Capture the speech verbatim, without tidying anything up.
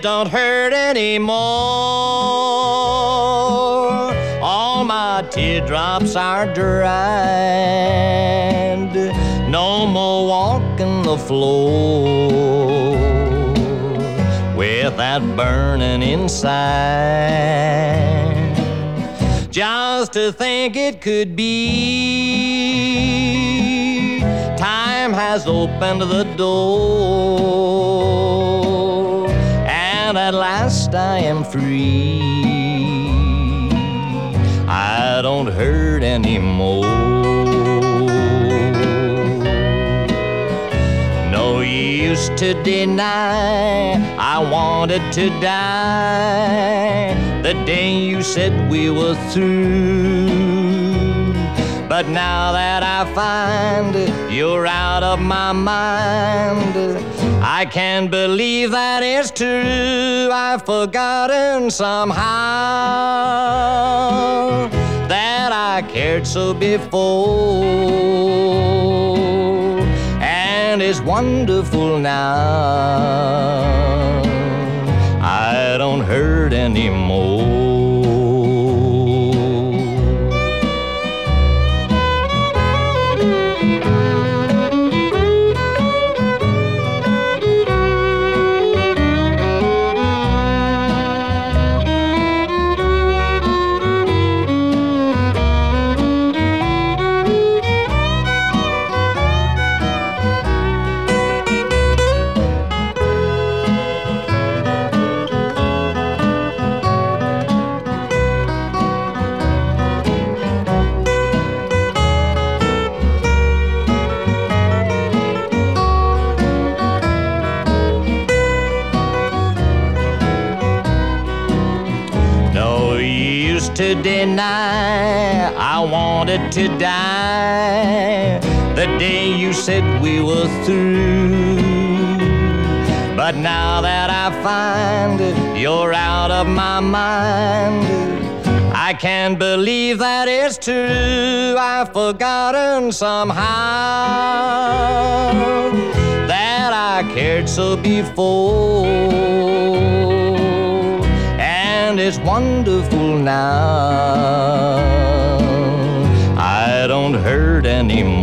it don't hurt anymore. All my teardrops are dried. No more walking the floor with that burning inside. Just to think it could be, time has opened the door, and at last I am free. I don't hurt anymore. No use to deny I wanted to die the day you said we were through. But now that I find you're out of my mind, I can't believe that it's true. I've forgotten somehow that I cared so before, and it's wonderful now. I don't hurt anymore. To deny I wanted to die the day you said we were through. But now that I find you're out of my mind, I can't believe that it's true. I've forgotten somehow that I cared so before, and it's wonderful now. I don't hurt anymore.